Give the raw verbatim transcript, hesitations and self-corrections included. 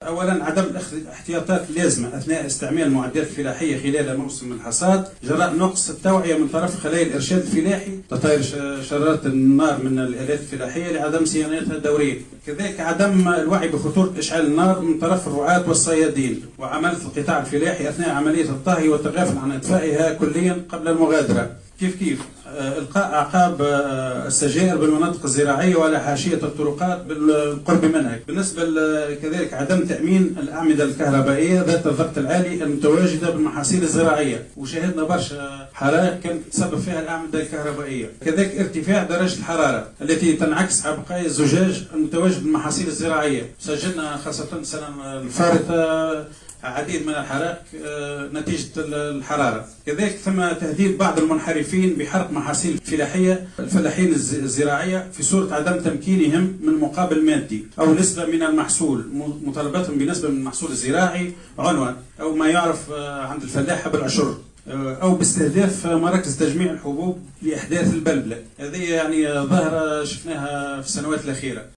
اولا عدم اخذ الاحتياطات اللازمه اثناء استعمال المعدات الفلاحيه خلال موسم الحصاد، جراء نقص التوعيه من طرف خلايا الارشاد الفلاحي تطاير شرارات النار من الالات الفلاحيه لعدم صيانتها دوريا. كذلك عدم الوعي بخطوره اشعال النار من طرف الرعاة والصيادين، وعمل في القطاع الفلاحي اثناء عمليه الطهي والتغافل عن اطفائها كليا قبل المغادره. كيف كيف القاء اعقاب السجائر بالمناطق الزراعيه وعلى حاشيه الطرقات بالقرب منها. بالنسبه كذلك عدم تامين الاعمده الكهربائيه ذات الضغط العالي المتواجده بالمحاصيل الزراعيه، وشاهدنا برشا حرائق كانت تسبب فيها الاعمده الكهربائيه. كذلك ارتفاع درجه الحراره التي تنعكس على بقايا الزجاج المتواجد بالمحاصيل الزراعيه. سجلنا خاصه السنه الفارطه عديد من الحرائق نتيجة الحرارة. كذلك ثم تهديد بعض المنحرفين بحرق محاصيل فلاحية الفلاحين الزراعية في صورة عدم تمكينهم من مقابل مادي أو نسبة من المحصول، مطالبتهم بنسبة من المحصول الزراعي عنوة أو ما يعرف عند الفلاحة بالعشر، أو باستهداف مراكز تجميع الحبوب لإحداث البلبلة. هذه يعني ظاهرة شفناها في السنوات الأخيرة.